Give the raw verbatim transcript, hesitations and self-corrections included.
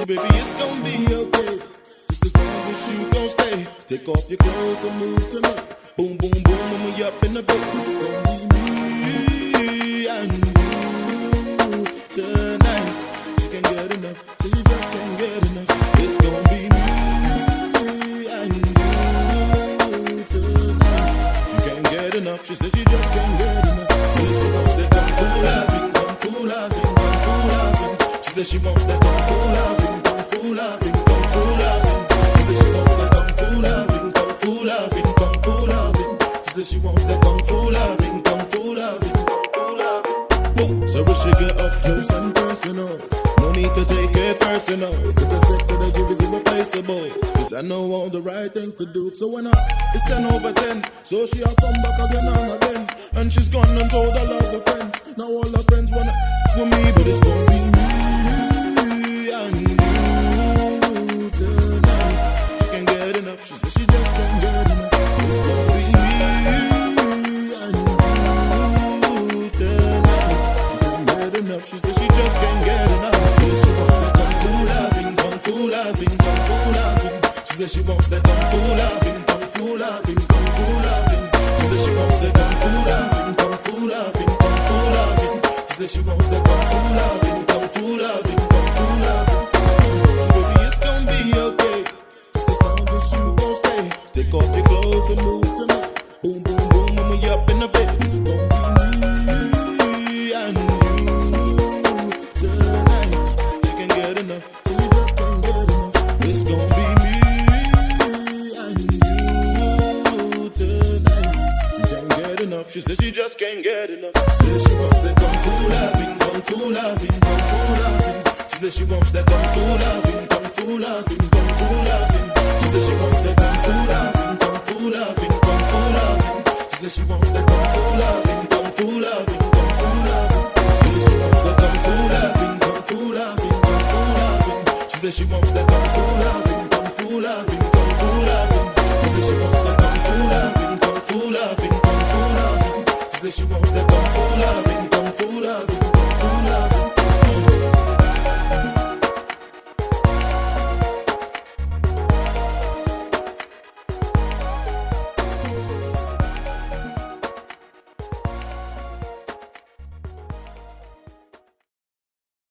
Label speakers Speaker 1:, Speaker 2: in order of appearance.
Speaker 1: baby, it's gonna be okay. Just as long as you gon' stay. Take off your clothes and move to me. Boom, boom, boom, when we up in the bed. It's gonna be me and you tonight. She can't get enough, so you just can't get enough. It's gonna be me and you tonight. She can't get enough, she says she just can't get enough. Says she wants that kung fu loving, kung fu loving, kung fu loving. She says she wants that kung fu loving, kung fu loving, kung fu loving. She says she wants that kung fu loving, kung fu loving, kung fu loving. She says she wants that kung fu loving, kung fu loving, kung fu loving. Boom. So we should get up close and personal. No need to take it personal. With the sex that I give is irreplaceable. Cause I know all the right things to do. So when I, it's ten over ten. So she a come back again and again. And she's gone and told all of her friends. Now all her friends wanna with me, but it's gonna be me and you tonight. She can't get enough. She says she just can't get enough. It's gonna be me and you tonight. She can't get enough. She says she just can't get enough. Says she wants that kung fu loving, kung fu loving, kung fu loving. She says she wants that kung fu loving, kung fu loving, kung fu loving. She says she wants that kung fu loving, kung fu loving, kung fu loving. She says she wants that kung fu loving, kung fu loving, kung fu loving. So baby, it's gonna be okay. Just as long as you gon' stay. Take off your clothes and move to me. Boom, boom, boom, when we up in the bed. It's gonna be me and you tonight. You can't get enough, you just can't get enough. It's gonna be me and you tonight. She can't get enough. She says she just can't get enough. Says she wants that kung fu loving, kung fu loving, kung fu loving. She says she wants that kung fu loving, kung fu loving, kung fu loving. She says she wants that kung fu loving, kung fu loving, kung fu loving. She says she wants that kung fu loving, kung fu loving, kung fu loving. Says she wants that kung fu loving, kung fu loving, kung fu loving. She says she wants that kung fu loving, kung fu loving, kung fu loving. She says she wants that kung fu loving, kung fu loving, kung fu loving. She says she wants that.